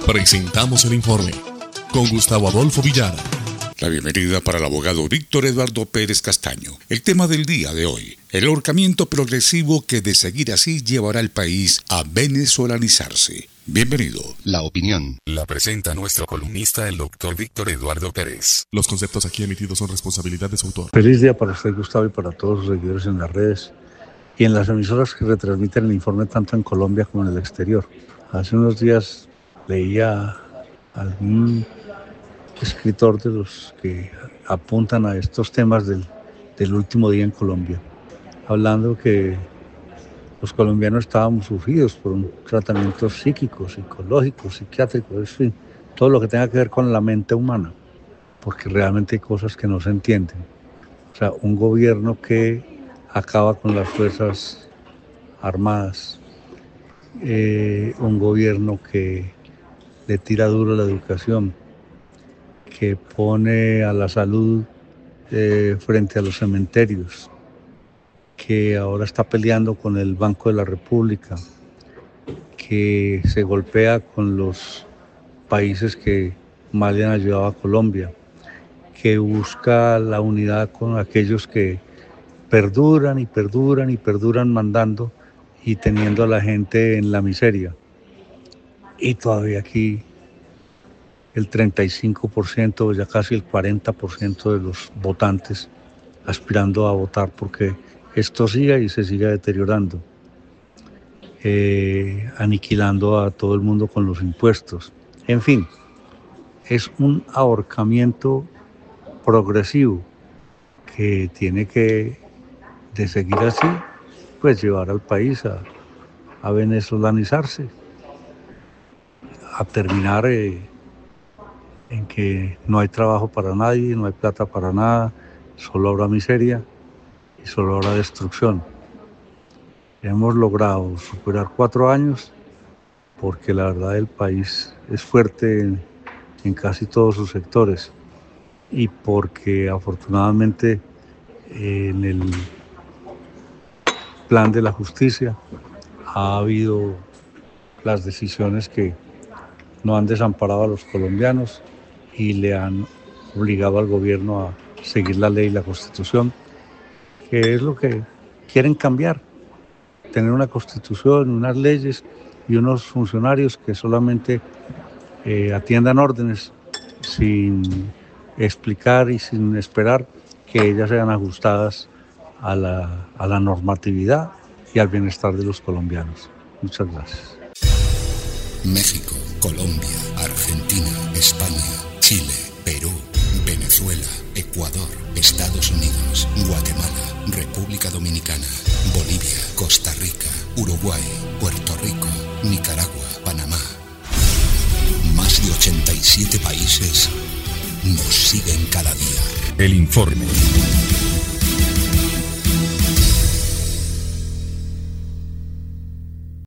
Presentamos el informe con Gustavo Adolfo Villara. La bienvenida para el abogado Víctor Eduardo Pérez Castaño. El tema del día de hoy, el ahorcamiento progresivo que de seguir así llevará al país a venezolanizarse. Bienvenido. La opinión la presenta nuestro columnista, el doctor Víctor Eduardo Pérez. Los conceptos aquí emitidos son responsabilidad de su autor. Feliz día para usted, Gustavo, y para todos los seguidores en las redes y en las emisoras que retransmiten el informe tanto en Colombia como en el exterior. Hace unos días leía algún escritor de los que apuntan a estos temas del último día en Colombia, hablando que los colombianos estábamos sufridos por un tratamiento psíquico, psicológico, psiquiátrico, en fin, todo lo que tenga que ver con la mente humana, porque realmente hay cosas que no se entienden. O sea, un gobierno que acaba con las fuerzas armadas, un gobierno que le tira duro la educación, que pone a la salud frente a los cementerios, que ahora está peleando con el Banco de la República, que se golpea con los países que más le han ayudado a Colombia, que busca la unidad con aquellos que perduran y perduran y perduran mandando y teniendo a la gente en la miseria. Y todavía aquí el 35%, ya casi el 40% de los votantes aspirando a votar porque esto siga y se siga deteriorando, aniquilando a todo el mundo con los impuestos. En fin, es un ahorcamiento progresivo que tiene que, de seguir así, pues llevar al país a venezolanizarse, a terminar en que no hay trabajo para nadie, no hay plata para nada, solo habrá miseria y solo habrá destrucción. Hemos logrado superar 4 años porque la verdad el país es fuerte en casi todos sus sectores y porque afortunadamente en el plan de la justicia ha habido las decisiones que no han desamparado a los colombianos y le han obligado al gobierno a seguir la ley y la constitución, que es lo que quieren cambiar, tener una constitución, unas leyes y unos funcionarios que solamente atiendan órdenes sin explicar y sin esperar que ellas sean ajustadas a la normatividad y al bienestar de los colombianos. Muchas gracias. México, Colombia, Argentina, España, Chile, Perú, Venezuela, Ecuador, Estados Unidos, Guatemala, República Dominicana, Bolivia, Costa Rica, Uruguay, Puerto Rico, Nicaragua, Panamá. Más de 87 países nos siguen cada día. El informe.